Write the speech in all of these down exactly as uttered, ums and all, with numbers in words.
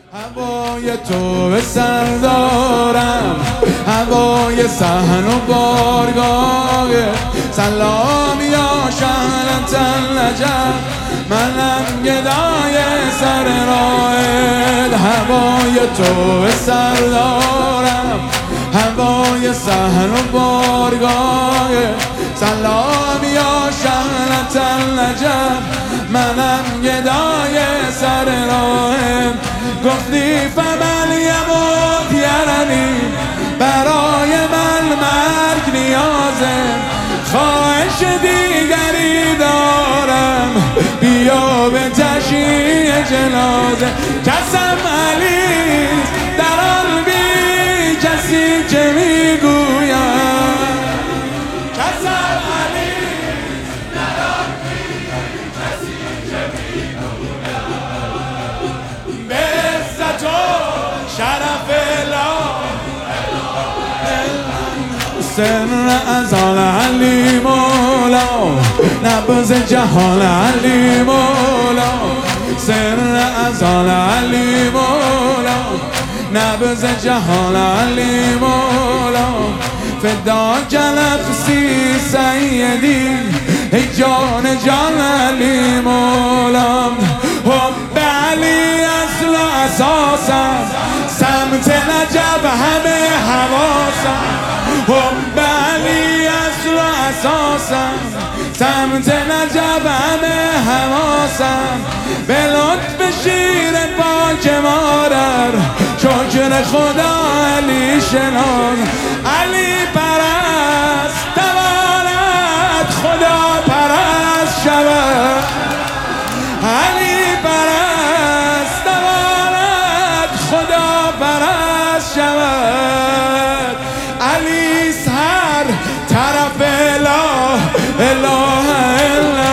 هوای تو به سر دارم، هوای صحن و بارگاه. سلام یا شهرت النجف، منم گدای سر راهت. هوای تو به سر دارم، هوای صحن و بارگاه. سلام یا شهرت النجف، منم گدای سر راهت. گفتی فمن یموت یرنی، برای من مرگ نیازه. خواهش دیگری دارم، بیا به تشییع جنازه. کسم علیست در آن بی کسی که میگویم، کسم علیست در آن بی کسی که میگویم. به عزت و شرف سر ازال علی مولا، نبض جهان علی مولا. سر ازال علی مولا، نبض جهان علی مولا. فداک نفسی سیدی، ای جان جان علی مولا. حب علی اصل و اساسم، سمت نجف همه حواسم. حب علی اصل و اساسم، سمت نجف همه حواسم. به لطف شیر پاک مادر، شکر خدا علی شناس. علی پرست تواند خدا پرست شود. علی پرست تواند خدا پرست شود. علی سر طرف اله اله الا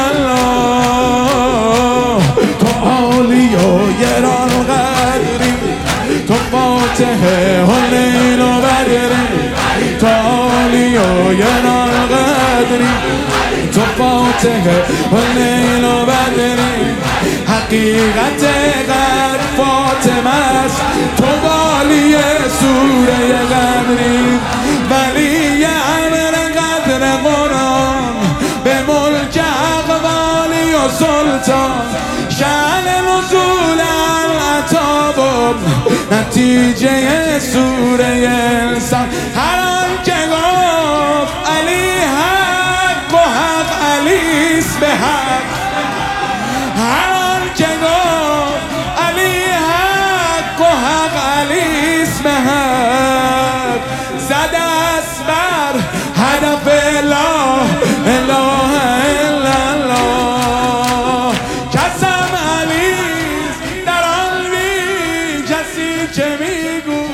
الله. تو عالی و گران قدری، تو فاتح و لیل و بدری. تو عالی و گران قدری، تو فاتح و لیل و بدری. حقیقت قدر فاطمه است، تو والی سوره قدری. ولی امر قدر قرآن، به ملک اقوالی و سلطان. شأن نزول العطا بود نتیجه سوره انسان. هر آن که گفت علی حق و حق علیست به حق. هر آن که گفت علی حق و حق علیست به حق. زده است بر هدف اله اله الا الله. کسم علیست در آن بی کسی که میگو